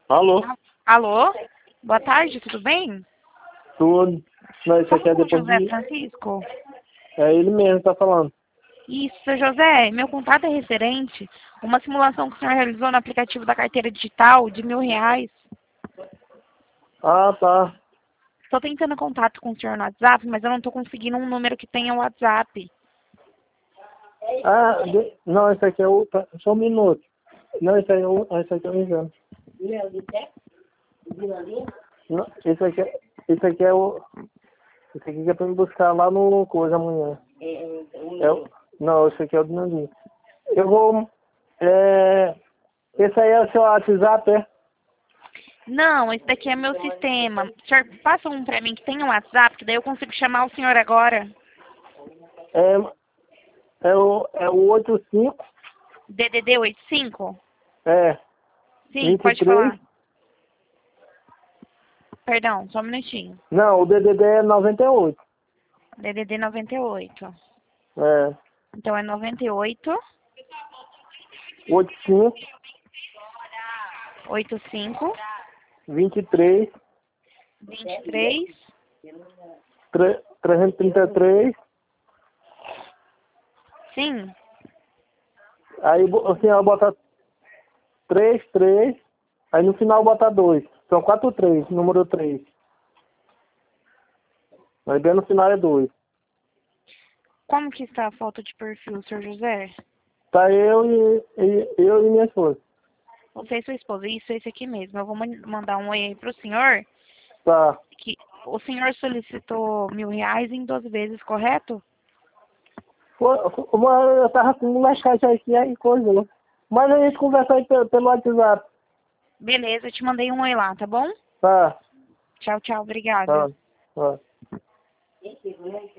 Alô? Alô? Boa tarde, tudo bem? Tudo. Não, isso aqui é Fala com o depois José de... Francisco. É ele mesmo que tá falando. Isso, seu José, meu contato é referente a uma simulação que o senhor realizou no aplicativo da carteira digital de R$ 1.000. Ah, tá. Estou tentando contato com o senhor no WhatsApp, mas eu não estou conseguindo um número que tenha WhatsApp. Ah, não, esse aqui é o... Só um minuto. Não, esse aqui é o exame. Não, esse aqui é o... Esse aqui é pra me buscar lá no coisa amanhã. Não, esse aqui é o Dinandinho. Eu vou... Esse aí é o seu WhatsApp, é? Não, esse daqui é meu sistema. O senhor passa um para mim que tenha WhatsApp, que daí eu consigo chamar o senhor agora. É, é o 85, DDD 85? é, Sim, pode 23. falar. Perdão, só um minutinho. Não, o DDD é 98. DDD 98. É, Então é 98 85, 85 23, 23. 333. Sim. Aí a senhora bota 33, aí no final bota 2. São 4 3, número 3. Aí bem no final é 2. Como que está a foto de perfil, Sr. José? Tá eu e minha esposa. Você e sua esposa. Isso, esse aqui mesmo. Eu vou mandar um oi aí pro senhor. Tá. Que o senhor solicitou R$ 1.000 em 12 vezes, correto? Eu tava com umas caixas aqui, aí coisa, né? Mas a gente conversa aí pelo WhatsApp. Beleza, eu te mandei um oi lá, tá bom? Tá, Tchau, tchau. Obrigada. tá, tá.